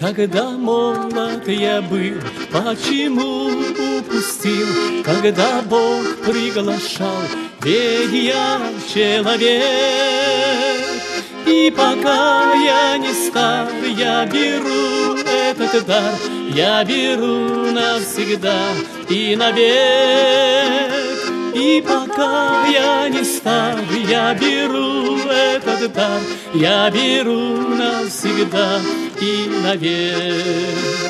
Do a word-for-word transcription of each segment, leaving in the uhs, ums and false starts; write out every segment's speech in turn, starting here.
Когда молод я был, почему упустил? Когда Бог приглашал, ведь я человек. И пока я не стар, я беру этот дар, я беру навсегда и навек. И пока я не стар, я беру этот дар, я беру навсегда и навек.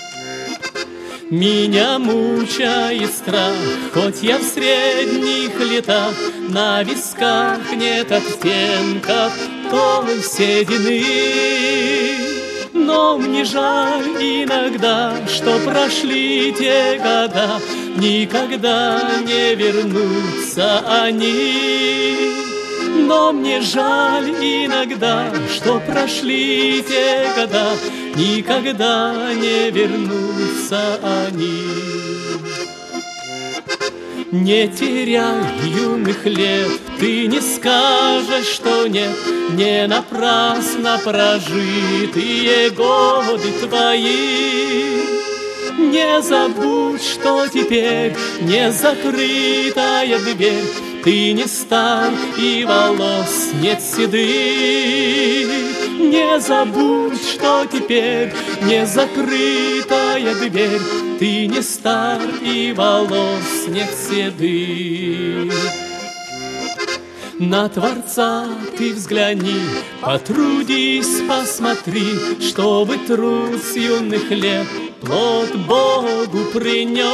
Меня мучает страх, хоть я в средних летах, на висках нет оттенков той седины. Но мне жаль иногда, что прошли те года, никогда не вернутся они. Но мне жаль иногда, что прошли те года, никогда не вернутся они. Не теряй юных лет, ты не скажешь, что нет, не напрасно прожитые годы твои. Не забудь, что теперь не закрытая дверь, ты не стар и волос нет седых. Не забудь, что теперь не закрытая дверь, ты не стар и волос нет седых. На Творца ты взгляни, потрудись, посмотри, чтобы труд с юных лет плод Богу принес.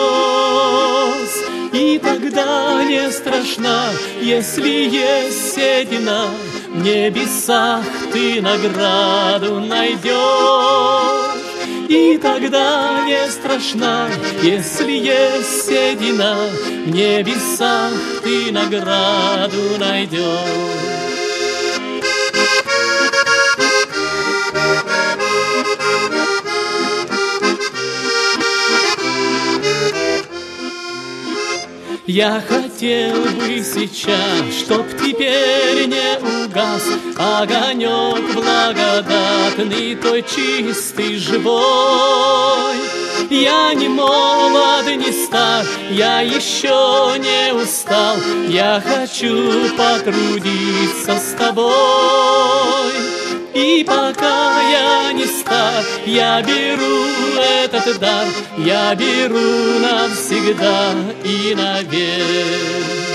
И тогда не страшна, если есть седина, в небесах ты награду найдешь. И тогда не страшна, если есть седина, в небесах ты награду найдешь. Я хотел бы сейчас, чтоб теперь не угас огонек благодатный, той чистый, живой. Я не молод, не стар, я еще не устал, я хочу потрудиться с тобой. И пока я не стар, я беру этот дар, я беру навсегда и навек.